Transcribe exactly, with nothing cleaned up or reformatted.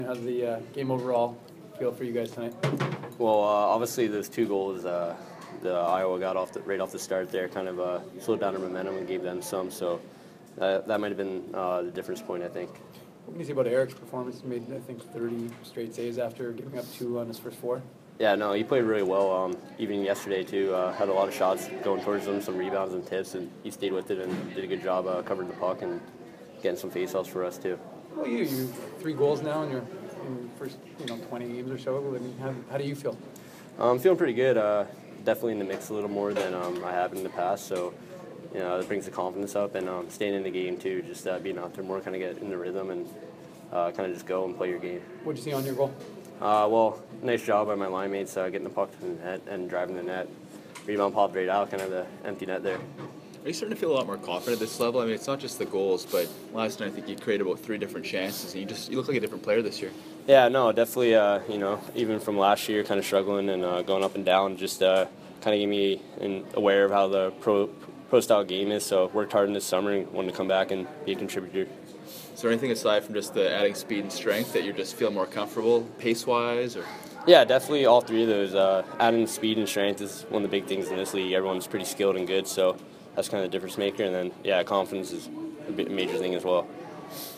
How's the uh, game overall feel for you guys tonight? Well, uh, obviously those two goals, uh, the Iowa got off the, right off the start there, kind of uh, slowed down their momentum and gave them some. So that, that might have been uh, the difference point, I think. What can you say about Eric's performance? He made, I think, thirty straight saves after giving up two on his first four. Yeah, no, he played really well. Um, even yesterday too, uh, had a lot of shots going towards him, some rebounds and tips, and he stayed with it and did a good job uh, covering the puck and getting some faceoffs for us too. Well, you you three goals now in your in your first you know twenty games or so. I mean, how, how do you feel? I'm feeling pretty good. Uh, definitely in the mix a little more than um, I have in the past. So, you know, it brings the confidence up, and um, staying in the game too, just uh, being out there more, kind of get in the rhythm and uh, kind of just go and play your game. What'd you see on your goal? Uh, well, nice job by my line mates uh, getting the puck to the net and driving the net. Rebound popped right out, kind of the empty net there. Are you starting to feel a lot more confident at this level? I mean, it's not just the goals, but last night I think you created about three different chances, and you just you look like a different player this year. Yeah, no, definitely. Uh, you know, even from last year, kind of struggling and uh, going up and down, just uh, kind of gave me an aware of how the pro pro style game is. So worked hard in this summer and wanted to come back and be a contributor. Is there anything aside from just the adding speed and strength that you just feel more comfortable pace-wise, or? Yeah, definitely all three of those. Uh, adding speed and strength is one of the big things in this league. Everyone's pretty skilled and good, so that's kind of the difference maker. And then, yeah, confidence is a bit major thing as well.